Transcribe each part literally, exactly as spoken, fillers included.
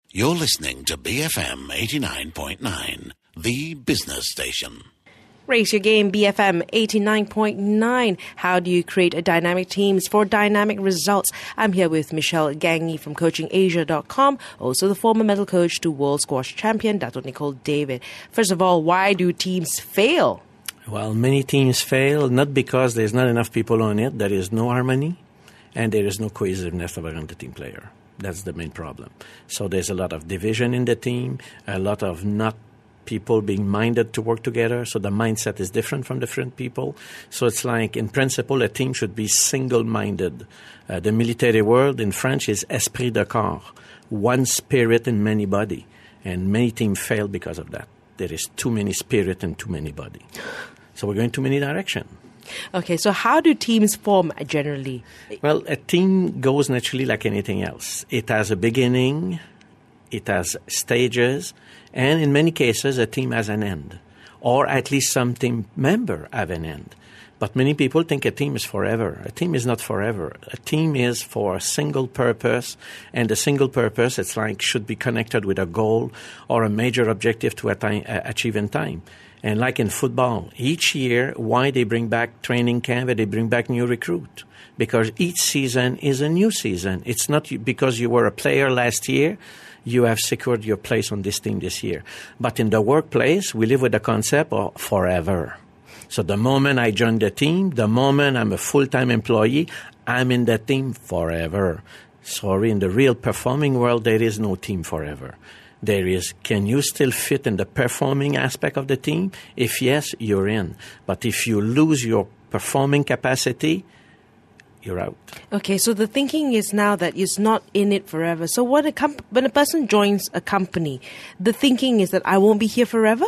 You're listening to B F M eighty-nine point nine, the business station. Raise your game, B F M eighty-nine point nine. How do you create a dynamic teams for dynamic results? I'm here with Michelle Gangi from coaching asia dot com, also the former medal coach to world squash champion Dato' Nicol David. First of all, why do teams fail? Well, many teams fail not because there's not enough people on it, there is no harmony, and there is no cohesiveness around the team player. That's the main problem. So there's a lot of division in the team, a lot of not people being minded to work together. So the mindset is different from different people. So it's like, in principle, a team should be single-minded. Uh, the military word in French is esprit de corps, one spirit in many body. And many teams fail because of that. There is too many spirit and too many body. So we're going too many directions. Okay, so how do teams form generally? Well, a team goes naturally like anything else. It has a beginning, it has stages, and in many cases, a team has an end. Or at least some team member have an end. But many people think a team is forever. A team is not forever. A team is for a single purpose, and the single purpose, it's like, should be connected with a goal or a major objective to attain, uh, achieve in time. And like in football, each year, why they bring back training camp and they bring back new recruit? Because each season is a new season. It's not because you were a player last year, you have secured your place on this team this year. But in the workplace, we live with the concept of forever. So the moment I join the team, the moment I'm a full-time employee, I'm in the team forever. Sorry, in the real performing world, there is no team forever. There is, can you still fit in the performing aspect of the team? If yes, you're in. But if you lose your performing capacity, you're out. Okay, so the thinking is now that it's not in it forever. So when a, comp- when a person joins a company, the thinking is that I won't be here forever?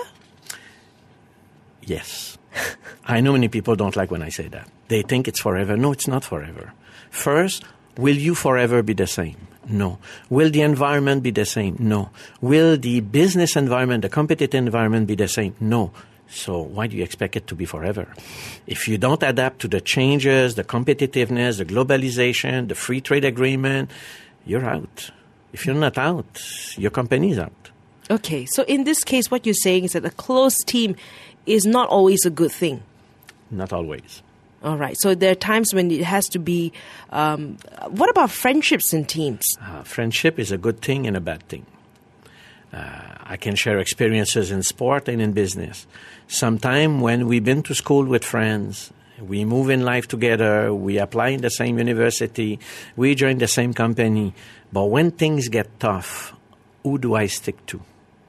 Yes. I know many people don't like when I say that. They think it's forever. No, it's not forever. First, will you forever be the same? No. Will the environment be the same? No. Will the business environment, the competitive environment be the same? No. So why do you expect it to be forever? If you don't adapt to the changes, the competitiveness, the globalization, the free trade agreement, you're out. If you're not out, your company's out. Okay, so in this case, what you're saying is that a close team is not always a good thing. Not always. All right. So there are times when it has to be... Um, what about friendships in teams? Uh, friendship is a good thing and a bad thing. Uh, I can share experiences in sport and in business. Sometime when we've been to school with friends, we move in life together, we apply in the same university, we join the same company. But when things get tough, who do I stick to?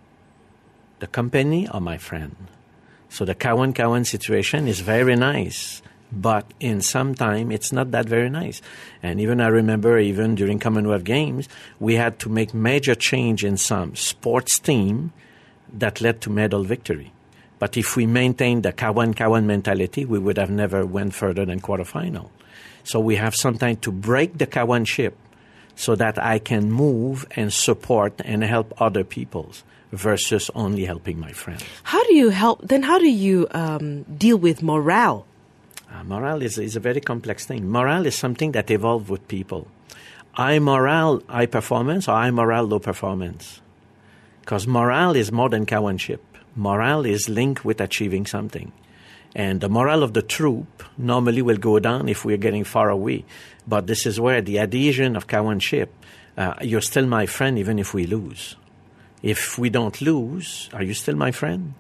The company or my friend? So the Cowan-Cowan situation is very nice. But in some time, it's not that very nice. And even I remember, even during Commonwealth Games, we had to make major change in some sports team that led to medal victory. But if we maintained the Cowan-Cowan mentality, we would have never went further than quarterfinal. So we have sometimes to break the Cowan ship so that I can move and support and help other peoples versus only helping my friends. How do you help? Then how do you um, deal with morale? Uh, morale is, is a very complex thing. Morale is something that evolves with people. High morale, high performance, or high morale, low performance. Because morale is more than cowanship. Morale is linked with achieving something. And the morale of the troop normally will go down if we're getting far away. But this is where the adhesion of cowanship, uh, you're still my friend even if we lose. If we don't lose, are you still my friend?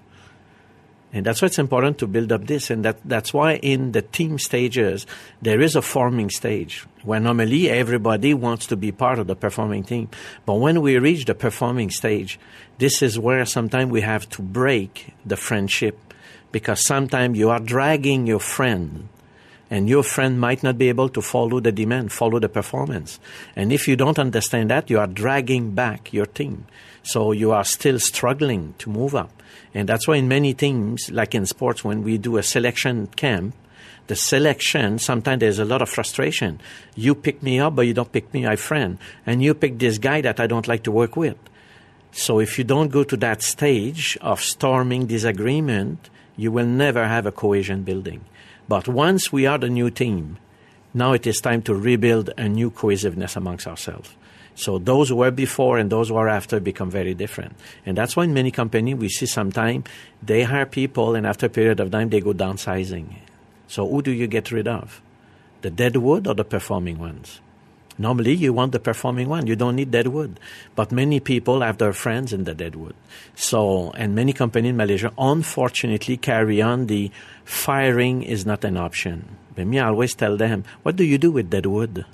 And that's why it's important to build up this. And that, that's why in the team stages, there is a forming stage where normally everybody wants to be part of the performing team. But when we reach the performing stage, this is where sometimes we have to break the friendship, because sometimes you are dragging your friend and your friend might not be able to follow the demand, follow the performance. And if you don't understand that, you are dragging back your team. So you are still struggling to move up. And that's why in many teams, like in sports, when we do a selection camp, the selection, sometimes there's a lot of frustration. You pick me up, but you don't pick me, my friend. And you pick this guy that I don't like to work with. So if you don't go to that stage of storming disagreement, you will never have a cohesion building. But once we are the new team, now it is time to rebuild a new cohesiveness amongst ourselves. So those who were before and those who are after become very different. And that's why in many companies we see sometimes they hire people and after a period of time they go downsizing. So who do you get rid of? The dead wood or the performing ones? Normally you want the performing one. You don't need dead wood. But many people have their friends in the dead wood. So, and many companies in Malaysia unfortunately carry on the firing is not an option. But me, I always tell them, what do you do with dead wood?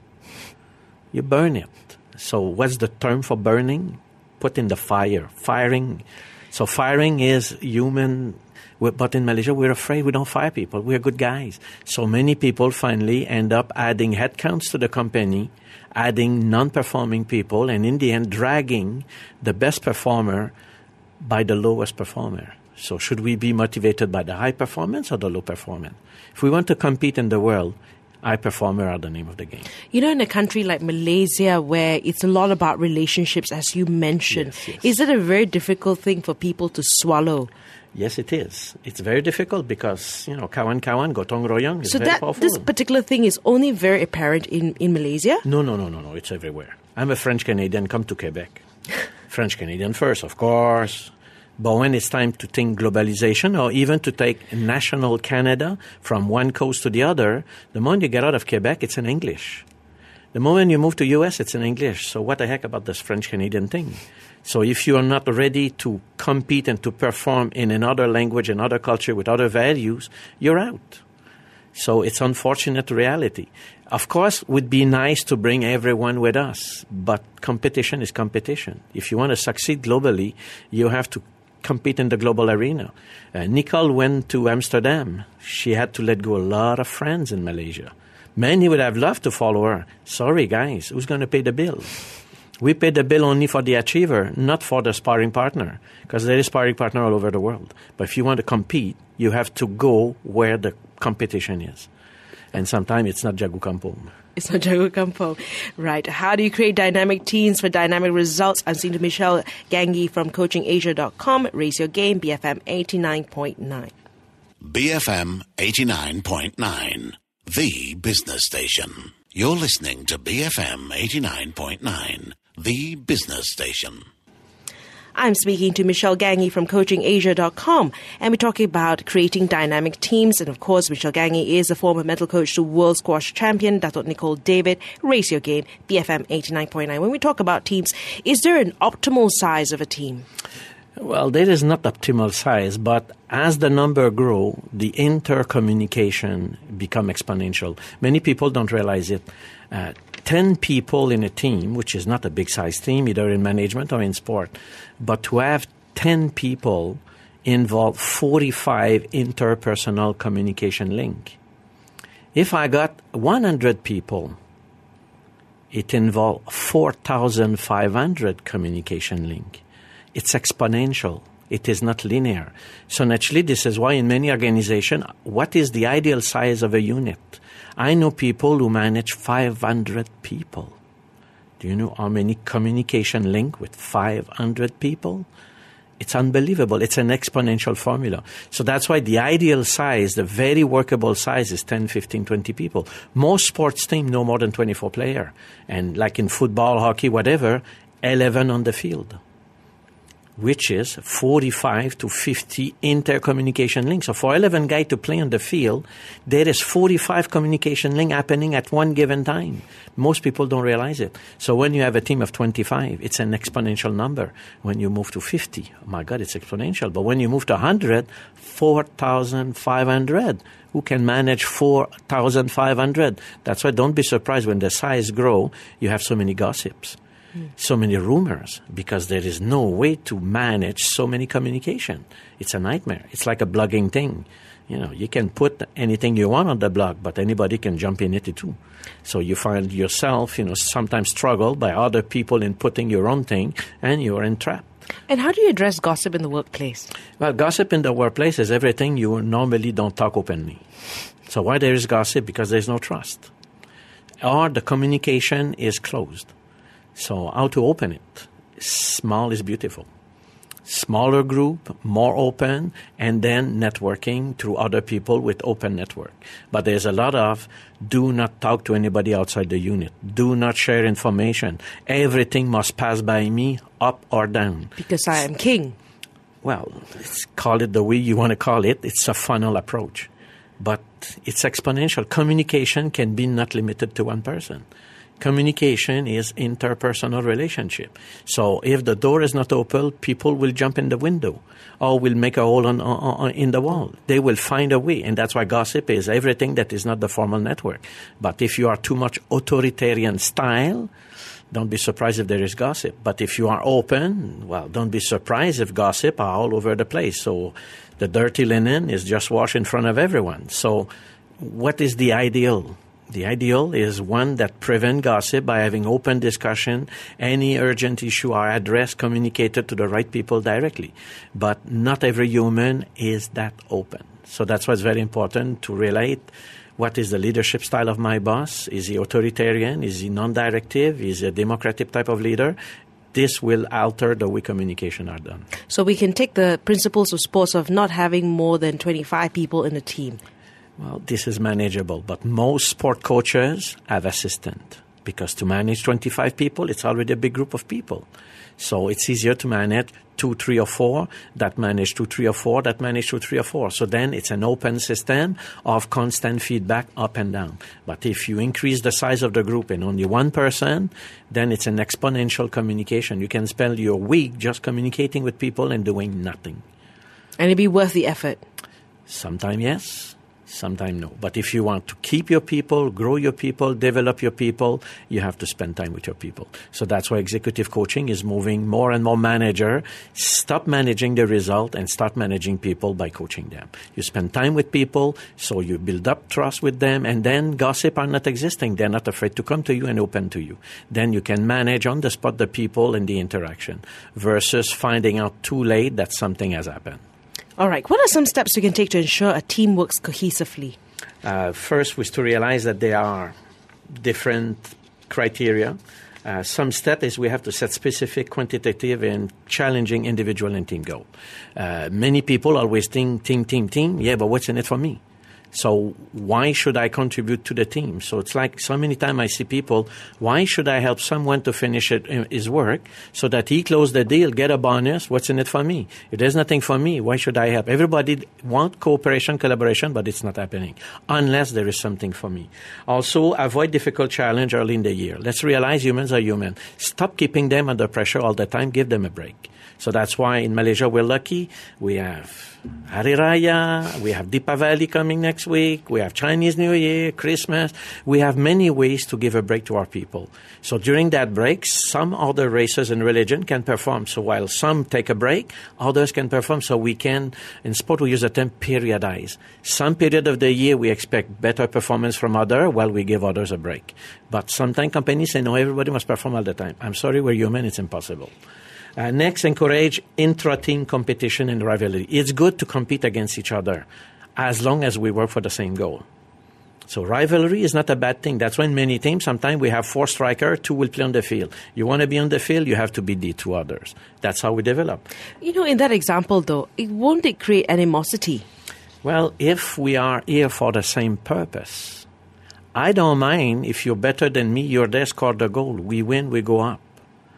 You burn it. So what's the term for burning? Put in the fire. Firing. So firing is human, but in Malaysia we're afraid we don't fire people. We're good guys. So many people finally end up adding headcounts to the company, adding non-performing people, and in the end dragging the best performer by the lowest performer. So should we be motivated by the high performance or the low performance? If we want to compete in the world, high performer are the name of the game. You know, in a country like Malaysia where it's a lot about relationships, as you mentioned, yes, yes. is it a very difficult thing for people to swallow? Yes, it is. It's very difficult because, you know, kawan kawan, gotong royong is so very that powerful. This particular thing is only very apparent in, in Malaysia? No, no, no, no, no. It's everywhere. I'm a French-Canadian, come to Quebec. French-Canadian first, of course. But when it's time to think globalization or even to take national Canada from one coast to the other, the moment you get out of Quebec, it's in English. The moment you move to U S, it's in English. So what the heck about this French-Canadian thing? So if you are not ready to compete and to perform in another language, another culture with other values, you're out. So it's unfortunate reality. Of course, it would be nice to bring everyone with us, but competition is competition. If you want to succeed globally, you have to compete in the global arena. Uh, Nicole went to Amsterdam. She had to let go a lot of friends in Malaysia. Many would have loved to follow her. Sorry, guys, who's going to pay the bill? We pay the bill only for the achiever, not for the sparring partner, because there is sparring partner all over the world. But if you want to compete, you have to go where the competition is. And sometimes it's not Jagu Kampung. It's not Jagu Kampung. Right. How do you create dynamic teams for dynamic results? I'm speaking to Michelle Gangi from coaching asia dot com. Raise your game, B F M eighty-nine point nine. B F M eighty-nine point nine, the business station. You're listening to B F M eighty-nine point nine, the business station. I'm speaking to Michelle Gangi from coaching asia dot com, and we're talking about creating dynamic teams. And of course, Michelle Gangi is a former mental coach to world squash champion, Dato' Nicole David. Raise your game, B F M eighty-nine point nine. When we talk about teams, is there an optimal size of a team? Well, there is not optimal size, but as the number grow, the intercommunication become exponential. Many people don't realize it. Uh, ten people in a team, which is not a big size team, either in management or in sport, but to have ten people involve forty-five interpersonal communication link. If I got one hundred people, it involves four thousand five hundred communication link. It's exponential. It is not linear. So naturally, this is why in many organizations, what is the ideal size of a unit? I know people who manage five hundred people. Do you know how many communication link with five hundred people? It's unbelievable. It's an exponential formula. So that's why the ideal size, the very workable size is ten, fifteen, twenty people. Most sports teams no more than twenty-four players. And like in football, hockey, whatever, eleven on the field, which is forty-five to fifty intercommunication links. So for eleven guys to play on the field, there is forty-five communication links happening at one given time. Most people don't realize it. So when you have a team of twenty-five, it's an exponential number. When you move to fifty, oh my God, it's exponential. But when you move to one hundred, four thousand five hundred. Who can manage four thousand five hundred? That's why don't be surprised when the size grow, you have so many gossips. So many rumors, because there is no way to manage so many communication. It's a nightmare. It's like a blogging thing. You know, you can put anything you want on the blog, but anybody can jump in it too. So you find yourself, you know, sometimes struggle by other people in putting your own thing, and you're entrapped. And how do you address gossip in the workplace? Well, gossip in the workplace is everything you normally don't talk openly. So why there is gossip? Because there's no trust. Or the communication is closed. So how to open it? Small is beautiful. smaller group, more open, and then networking through other people with open network. But there's a lot of do not talk to anybody outside the unit. Do not share information. Everything must pass by me, up or down. Because I am king. Well, let's call it the way you want to call it. It's a funnel approach. But it's exponential. Communication can be not limited to one person. Communication is interpersonal relationship. So if the door is not open, people will jump in the window or will make a hole on, on, in the wall. They will find a way. And that's why gossip is everything that is not the formal network. But if you are too much authoritarian style, don't be surprised if there is gossip. But if you are open, well, don't be surprised if gossip are all over the place. So the dirty linen is just washed in front of everyone. So what is the ideal? The ideal is one that prevents gossip by having open discussion. Any urgent issue are addressed, communicated to the right people directly. But not every human is that open. So that's why it's very important to relate what is the leadership style of my boss. Is he authoritarian? Is he non-directive? Is he a democratic type of leader? This will alter the way communication are done. So we can take the principles of sports of not having more than twenty-five people in a team. Well, this is manageable, but most sport coaches have assistant because to manage twenty-five people, it's already a big group of people. So it's easier to manage two, three, or four that manage two, three, or four that manage two, three, or four. So then it's an open system of constant feedback up and down. But if you increase the size of the group in only one person, then it's an exponential communication. You can spend your week just communicating with people and doing nothing. And it'd be worth the effort. Sometimes yes. Sometimes no. But if you want to keep your people, grow your people, develop your people, you have to spend time with your people. So that's why executive coaching is moving more and more manager. Stop managing the result and start managing people by coaching them. You spend time with people, so you build up trust with them, and then gossip are not existing. They're not afraid to come to you and open to you. Then you can manage on the spot the people and the interaction versus finding out too late that something has happened. All right. What are some steps we can take to ensure a team works cohesively? Uh, first was to realize that there are different criteria. Uh, some step is we have to set specific, quantitative, and challenging individual and team goal. Uh, many people always think team, team, team. Yeah, but what's in it for me? So why should I contribute to the team? So it's like so many times I see people, why should I help someone to finish it, his work so that he close the deal, get a bonus? What's in it for me? If there's nothing for me, why should I help? Everybody wants cooperation, collaboration, but it's not happening unless there is something for me. Also, avoid difficult challenge early in the year. Let's realize humans are human. Stop keeping them under pressure all the time. Give them a break. So that's why in Malaysia we're lucky. We have Hari Raya, we have Deepavali coming next week, we have Chinese New Year, Christmas. We have many ways to give a break to our people. So during that break, some other races and religion can perform. So while some take a break, others can perform. So we can, in sport we use the term periodize. Some period of the year we expect better performance from others while we give others a break. But sometimes companies say, no, everybody must perform all the time. I'm sorry, we're human, it's impossible. Uh, next, encourage intra-team competition and rivalry. It's good to compete against each other as long as we work for the same goal. So rivalry is not a bad thing. That's why in many teams, sometimes we have four strikers, two will play on the field. You want to be on the field, you have to beat the two others. That's how we develop. You know, in that example, though, it won't it create animosity? Well, if we are here for the same purpose, I don't mind if you're better than me, you're there, score the goal. We win, we go up.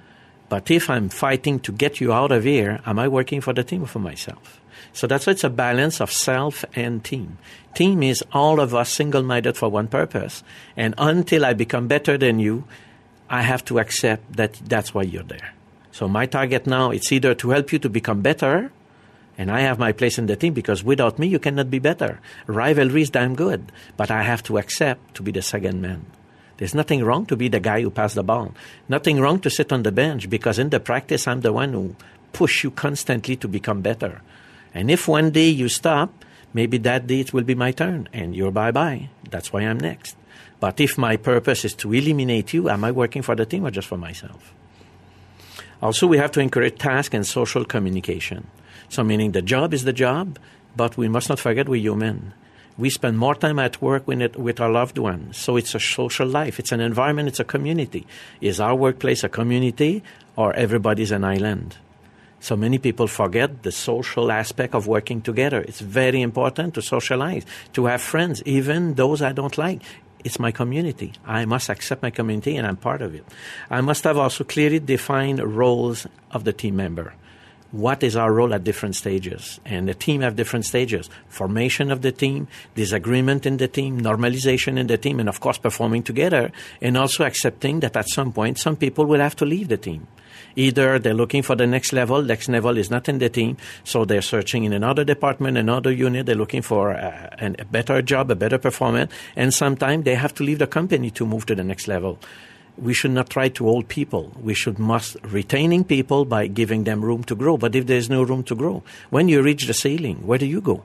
But if I'm fighting to get you out of here, am I working for the team or for myself? So that's why it's a balance of self and team. Team is all of us single-minded for one purpose. And until I become better than you, I have to accept that that's why you're there. So my target now, it's either to help you to become better, and I have my place in the team because without me, you cannot be better. Rivalry is damn good, but I have to accept to be the second man. There's nothing wrong to be the guy who passed the ball. Nothing wrong to sit on the bench because in the practice, I'm the one who push you constantly to become better. And if one day you stop, maybe that day it will be my turn and you're bye-bye. That's why I'm next. But if my purpose is to eliminate you, am I working for the team or just for myself? Also, we have to encourage task and social communication. So meaning the job is the job, but we must not forget we're human. We spend more time at work with, it, with our loved ones. So it's a social life. It's an environment. It's a community. Is our workplace a community or everybody's an island? So many people forget the social aspect of working together. It's very important to socialize, to have friends, even those I don't like. It's my community. I must accept my community, and I'm part of it. I must have also clearly defined roles of the team member. What is our role at different stages? And the team have different stages. Formation of the team, disagreement in the team, normalization in the team, and of course performing together, and also accepting that at some point some people will have to leave the team. Either they're looking for the next level, next level is not in the team, so they're searching in another department, another unit, they're looking for a, a better job, a better performance, and sometimes they have to leave the company to move to the next level. We should not try to hold people. We should must retaining people by giving them room to grow. But if there's no room to grow, when you reach the ceiling, where do you go?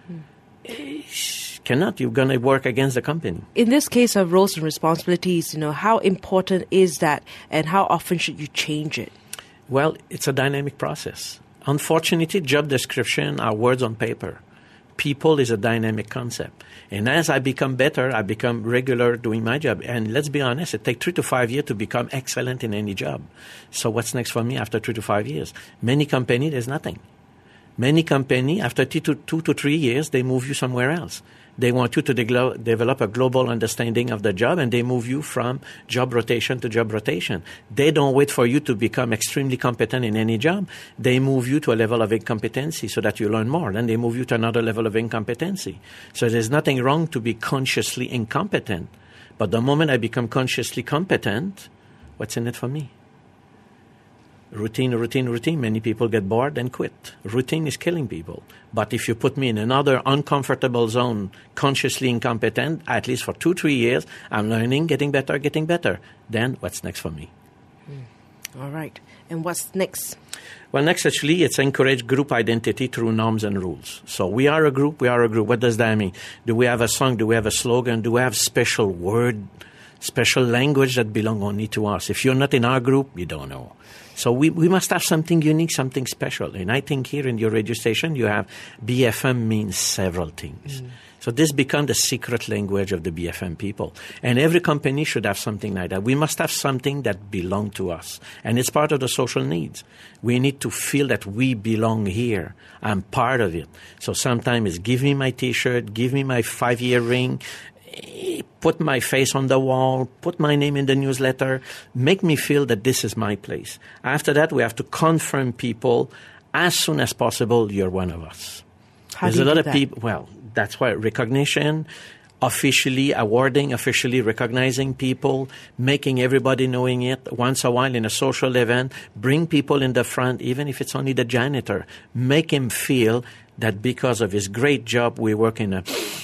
Hmm. Cannot. You're going to work against the company. In this case of roles and responsibilities, you know, how important is that, and how often should you change it? Well, it's a dynamic process. Unfortunately, job description are words on paper. People is a dynamic concept. And as I become better, I become regular doing my job. And let's be honest, it takes three to five years to become excellent in any job. So what's next for me after three to five years? Many companies, there's nothing. Many companies, after two to, two to three years, they move you somewhere else. They want you to de- develop a global understanding of the job, and they move you from job rotation to job rotation. They don't wait for you to become extremely competent in any job. They move you to a level of incompetency so that you learn more. Then they move you to another level of incompetency. So there's nothing wrong to be consciously incompetent. But the moment I become consciously competent, what's in it for me? Routine, routine, routine. Many people get bored and quit. Routine is killing people. But if you put me in another uncomfortable zone, consciously incompetent, at least for two, three years, I'm learning, getting better, getting better. Then what's next for me? Mm. All right. And what's next? Well, next, actually, it's encourage group identity through norms and rules. So we are a group, we are a group. What does that mean? Do we have a song? Do we have a slogan? Do we have special word, special language that belong only to us? If you're not in our group, you don't know. So we, we must have something unique, something special. And I think here in your radio station, you have B F M means several things. Mm. So this becomes the secret language of the B F M people. And every company should have something like that. We must have something that belongs to us. And it's part of the social needs. We need to feel that we belong here. I'm part of it. So sometimes it's give me my T-shirt, give me my five-year ring, put my face on the wall, put my name in the newsletter, make me feel that this is my place. After that, we have to confirm people as soon as possible, you're one of us. How There's do you a lot do of that? people, well, that's why recognition, officially awarding, officially recognizing people, making everybody knowing it once a while in a social event, bring people in the front, even if it's only the janitor, make him feel that because of his great job, we work in a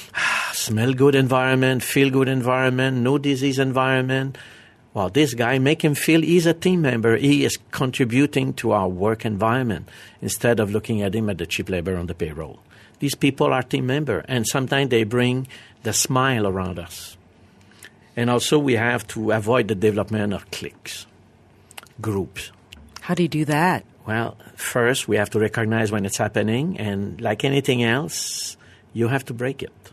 smell good environment, feel good environment, no disease environment. Well, this guy, make him feel he's a team member. He is contributing to our work environment instead of looking at him as the cheap labor on the payroll. These people are team members, and sometimes they bring the smile around us. And also we have to avoid the development of cliques, groups. How do you do that? Well, first we have to recognize when it's happening, and like anything else, you have to break it.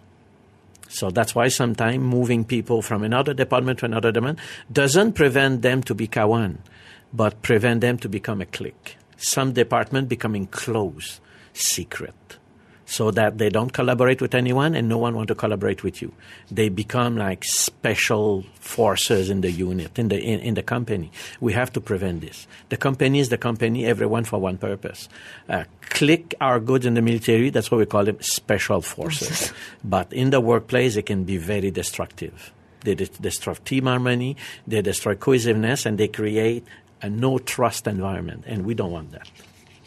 So that's why sometimes moving people from another department to another department doesn't prevent them to be Kawan, but prevent them to become a clique. Some department becoming close, secret, so that they don't collaborate with anyone and no one want to collaborate with you. They become like special forces in the unit, in the in, in the company. We have to prevent this. The company is the company, everyone for one purpose. Uh, clique are good in the military, that's what we call them, special forces. But in the workplace, it can be very destructive. They de- destroy team harmony, they destroy cohesiveness, and they create a no-trust environment, and we don't want that.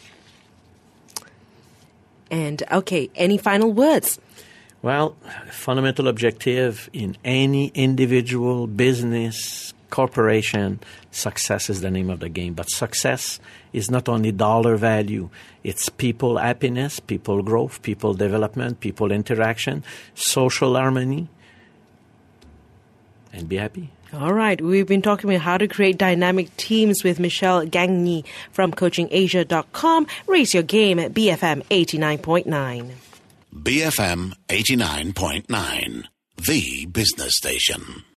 And, okay, any final words? Well, fundamental objective in any individual, business, corporation, success is the name of the game. But success is not only dollar value. It's people happiness, people growth, people development, people interaction, social harmony, and be happy. All right. We've been talking about how to create dynamic teams with Michel Gagny from coaching asia dot com. Raise your game at B F M eighty-nine point nine. B F M eighty-nine point nine, the business station.